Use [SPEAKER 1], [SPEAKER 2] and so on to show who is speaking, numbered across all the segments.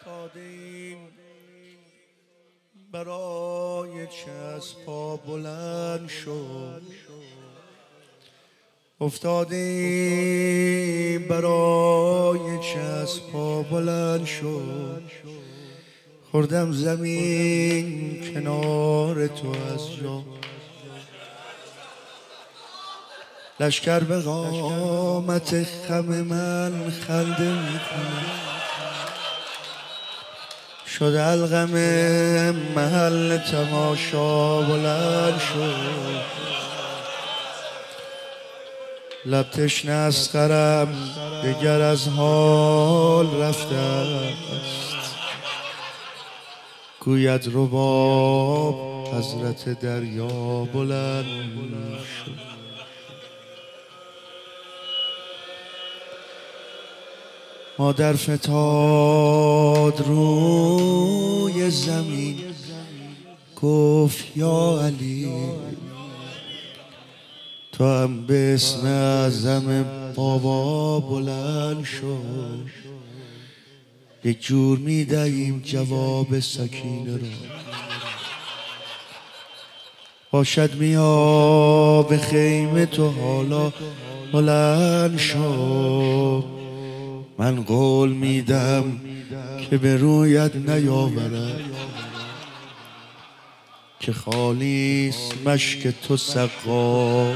[SPEAKER 1] افتادیم برای چه از پا بلند شد، افتادیم برای چه از پا بلند شد. خوردم زمین کنار تو از جا، لشکر به قامت خم من خنده میکنه، شد علقم محل تماشا بلند شد. لب تشنه اسقرم دگر از حال رفته است، گوید رباب حضرت دریا بلند شد. مادر فتاد روی زمین، گفت یا علی تو هم به اسم اعظم بابا بلند شد. یک جور میدهیم جواب سکینه رو، باشد میا به خیمه تو حالا بلند شد. من قول میدم که به رویت نیاورد، که خالیست مشک تو سقا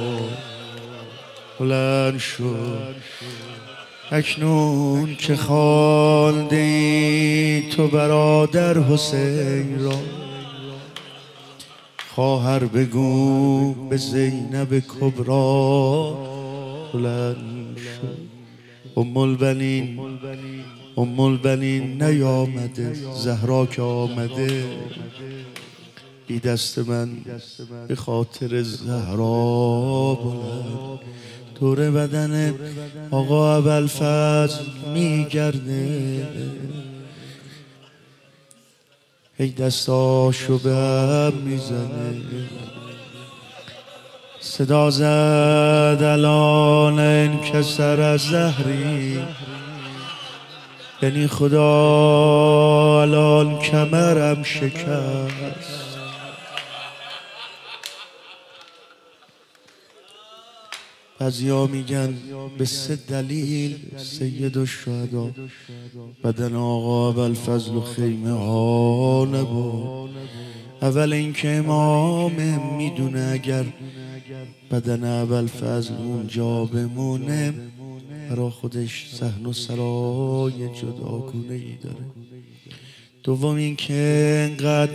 [SPEAKER 1] بلند شد. اکنون که خوانده ای تو برادر حسین را، خواهر بگو به زینب کبرا بلند شد. ام البنین نیامده، زهرا که آمده، بی دست من به خاطر زهرا بلند. دور بدن آقا ابوالفضل میگرده، ای دستاشو به هم میزنه. صدا زد الان انکسر از زهری، یعنی خدا الان کمرم شکست. بعضیا میگن به 3 دلیل سید الشهدا بدن آقا ابوالفضل و خیمه ها نبود. اول اینکه امام میدونه اگر بدن ابوالفضل اونجا بمونه برا خودش صحن و سرای جداگونه ای داره. دوم اینکه انقدر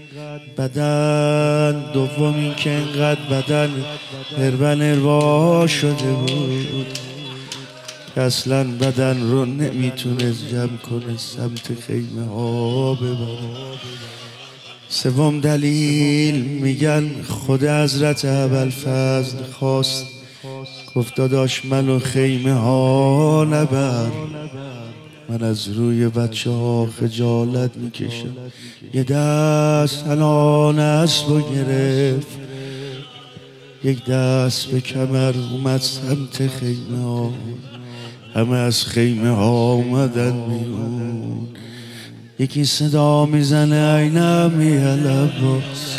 [SPEAKER 1] بدن هروا شده بود که اصلا بدن رو نمیتونست جمع کنه سمت خیمه ها ببره. سوم دلیل میگن خود حضرت ابوالفضل خواست، گفت داداش منو خیمه ها نبر، من از روی بچه ها خجالت میکشم. یه دست الان اسب رو گرفت، یک دست به کمر اومد سمت خیمه ها. همه از خیمه ها اومدن بیرون. یکی صدا میزنه این امی عباس،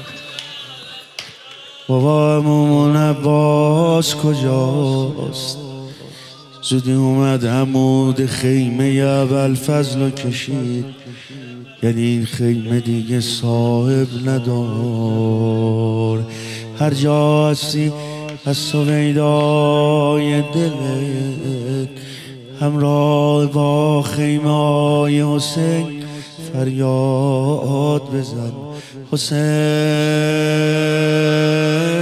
[SPEAKER 1] بابا امومون عباس کجاست؟ زودی اومد عمود خیمه ابوالفضل رو کشید، یعنی این خیمه دیگه صاحب ندار. هر جا هستی از سویدای دلت همراه با خیمه های حسین فریاد بزن. حسین